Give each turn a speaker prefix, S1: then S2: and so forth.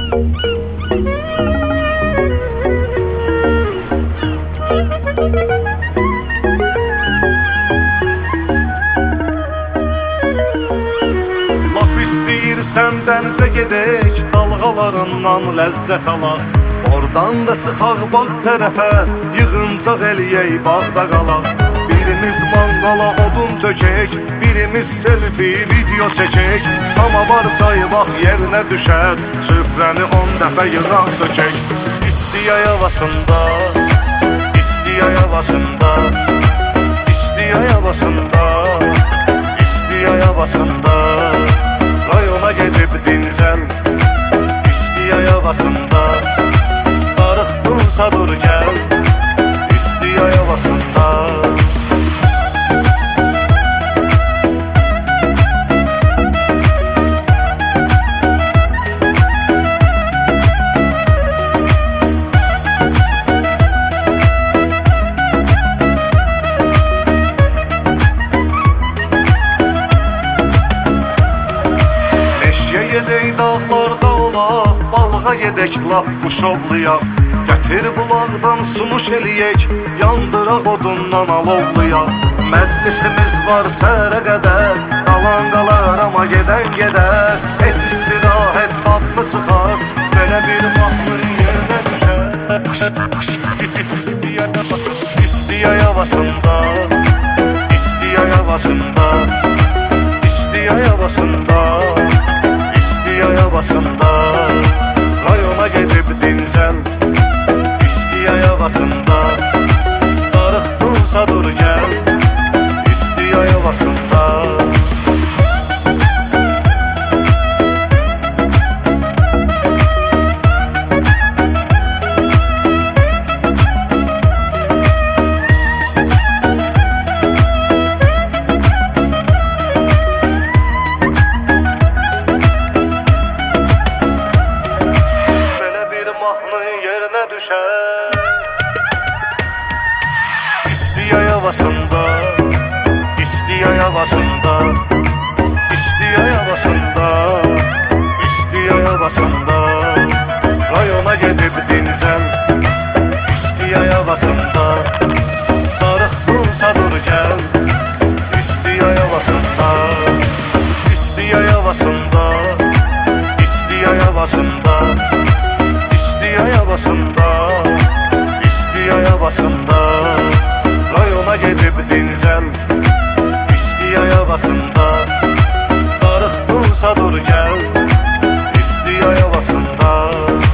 S1: Laf istəyirsən dənizə gedək, dalğalarından ləzzət alaq. Oradan da çıxaq bax tərəfə, yığıncaq eləyək bağda qalaq. Birimiz manqala odun tökək, birimiz selfie video çəkək. Samavar çayı bax yerinə düşər, süfrəni 10 dəfə yığaq sökək. İstiyay havasında, istiyay havasında, istiyay havasında, istiyay havasında, rayona gedib dincəl. İstiyay havasında, darıxdınsa dur gəl. İstiyay havasında. Gedək dağlarda olaq, balığa gedək lap quşovlayaq. Gətir bulaqdan sunuş eləyək, yandıraq odundan alovlayaq. Məclisimiz var səhərə qədər, qalan qalar amma gedən gedər. Et istirahət adlı çıxar, belə bir vaxtın yerinə düşər. İstiyay havasında, istiyay havasında, istiyay havasında, istiyay havasında, rayona gedib dincəl. İstiyay havasında, darıxdınsa dur gəl. İstiyay havasında. Yerinə düşər. İstiyay havasında, istiyay havasında, istiyay havasında, istiyay havasında, rayona gedib dincəl. İstiyay havasında, darıxdınsa dur gəl. İstiyay havasında, istiyay havasında, istiyay havasında, İstiyay havasında, istiyay havasında, rayona gedib dincəl. İstiyay havasında, darıxdınsa dur gəl. İstiyay havasında.